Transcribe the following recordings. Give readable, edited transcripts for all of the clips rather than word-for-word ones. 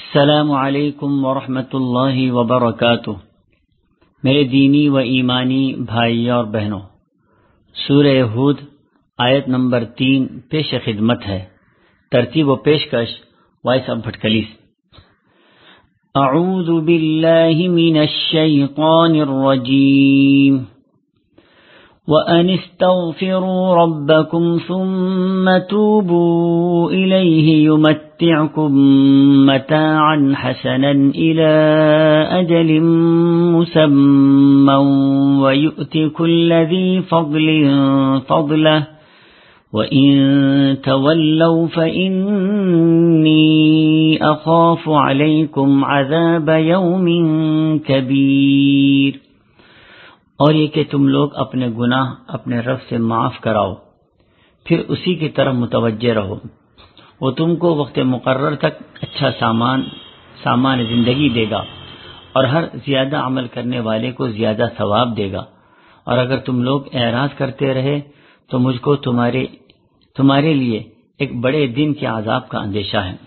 السلام علیکم ورحمۃ اللہ وبرکاتہ۔ میرے دینی و ایمانی بھائی اور بہنوں، سورہ ہود آیت نمبر 3 پیش خدمت ہے۔ ترتیب و پیشکش وائس آف بھٹکلیس۔ اعوذ باللہ من الشیطان الرجیم وَأَنِ اسْتَغْفِرُوا رَبَّكُمْ ثُمَّ تُوبُوا إِلَيْهِ يُمَتِّعْكُم مَّتَاعًا حَسَنًا إِلَىٰ أَجَلٍ مُّسَمًّى وَيُؤْتِ كُلَّ ذِي فَضْلٍ فَضْلَهُ وَإِن تَوَلَّوْا فَإِنِّي أَخَافُ عَلَيْكُمْ عَذَابَ يَوْمٍ كَبِيرٍ۔ اور یہ کہ تم لوگ اپنے گناہ اپنے رب سے معاف کراؤ، پھر اسی کی طرف متوجہ رہو، وہ تم کو وقت مقرر تک اچھا سامان زندگی دے گا، اور ہر زیادہ عمل کرنے والے کو زیادہ ثواب دے گا۔ اور اگر تم لوگ اعراض کرتے رہے تو مجھ کو تمہارے لیے ایک بڑے دن کے عذاب کا اندیشہ ہے۔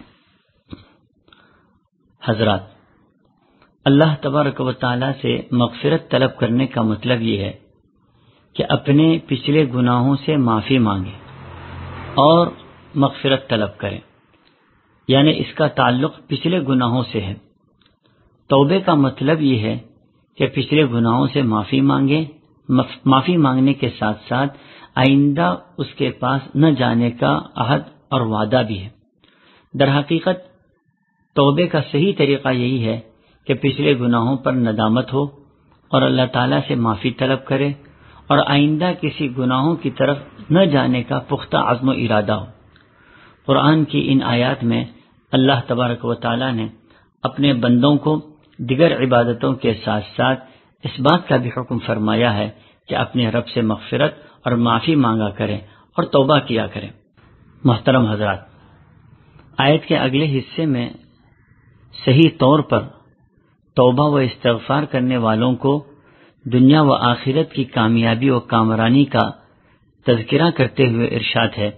حضرات، اللہ تبارک و تعالیٰ سے مغفرت طلب کرنے کا مطلب یہ ہے کہ اپنے پچھلے گناہوں سے معافی مانگے اور مغفرت طلب کریں، یعنی اس کا تعلق پچھلے گناہوں سے ہے۔ توبے کا مطلب یہ ہے کہ پچھلے گناہوں سے معافی مانگنے کے ساتھ ساتھ آئندہ اس کے پاس نہ جانے کا عہد اور وعدہ بھی ہے۔ در حقیقت توبے کا صحیح طریقہ یہی ہے کہ پچھلے گناہوں پر ندامت ہو اور اللہ تعالیٰ سے معافی طلب کرے اور آئندہ کسی گناہوں کی طرف نہ جانے کا پختہ عزم و ارادہ ہو۔ قرآن کی ان آیات میں اللہ تبارک و تعالیٰ نے اپنے بندوں کو دیگر عبادتوں کے ساتھ ساتھ اس بات کا بھی حکم فرمایا ہے کہ اپنے رب سے مغفرت اور معافی مانگا کریں اور توبہ کیا کریں۔ محترم حضرات، آیت کے اگلے حصے میں صحیح طور پر توبہ و استغفار کرنے والوں کو دنیا و آخرت کی کامیابی و کامرانی کا تذکرہ کرتے ہوئے ارشاد ہے،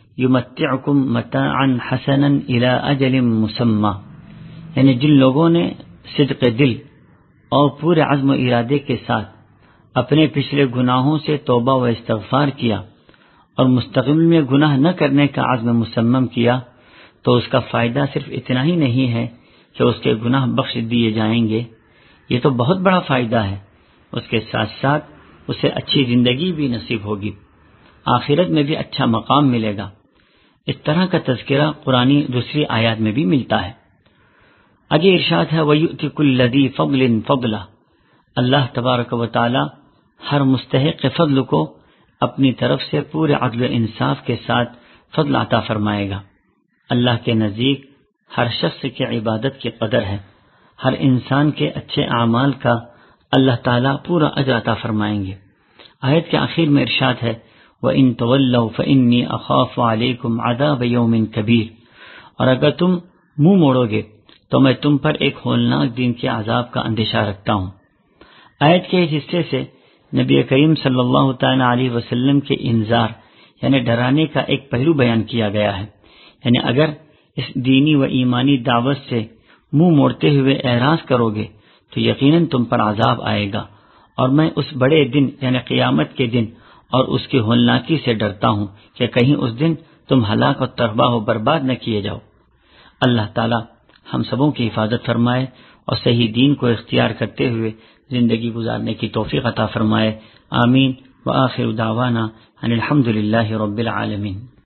یمتعکم متاعا حسنا الی اجل مسمی، یعنی جن لوگوں نے صدق دل اور پورے عزم و ارادے کے ساتھ اپنے پچھلے گناہوں سے توبہ و استغفار کیا اور مستقبل میں گناہ نہ کرنے کا عزم مصمم کیا، تو اس کا فائدہ صرف اتنا ہی نہیں ہے کہ اس کے گناہ بخش دیے جائیں گے، یہ تو بہت بڑا فائدہ ہے، اس کے ساتھ ساتھ اسے اچھی زندگی بھی نصیب ہوگی، آخرت میں بھی اچھا مقام ملے گا۔ اس طرح کا تذکرہ قرآنی دوسری آیات میں بھی ملتا ہے۔ آگے ارشاد ہے، وَيُؤْتِ كُلَّ ذِي فَضْلٍ فَضْلَهُ، اللہ تبارک و تعالی ہر مستحق فضل کو اپنی طرف سے پورے عدل و انصاف کے ساتھ فضل عطا فرمائے گا۔ اللہ کے نزدیک ہر شخص کی عبادت کی قدر ہے، ہر انسان کے اچھے اعمال کا اللہ تعالیٰ پورا اجر عطا فرمائیں گے۔ آیت کے آخر میں ارشاد ہے، وَإِن تَوَلَّوْا فَإِنِّي أَخَافُ عَلَيْكُمْ عَذَابَ يَوْمٍ كَبِيرٍ، اور اگر تم منہ موڑو گے تو میں تم پر ایک ہولناک دن کے عذاب کا اندیشہ رکھتا ہوں۔ آیت کے اس حصے سے نبی کریم صلی اللہ تعالیٰ علیہ وسلم کے انذار یعنی ڈرانے کا ایک پہلو بیان کیا گیا ہے، یعنی اگر اس دینی و ایمانی دعوت سے منہ موڑتے ہوئے اعراض کرو گے تو یقیناً تم پر عذاب آئے گا، اور میں اس بڑے دن یعنی قیامت کے دن اور اس کی ہولناکی سے ڈرتا ہوں کہ کہیں اس دن تم ہلاک اور تباہ و برباد نہ کیے جاؤ۔ اللہ تعالی ہم سبوں کی حفاظت فرمائے اور صحیح دین کو اختیار کرتے ہوئے زندگی گزارنے کی توفیق عطا فرمائے۔ آمین۔ وآخر دعوانا ان الحمد للہ رب العالمین۔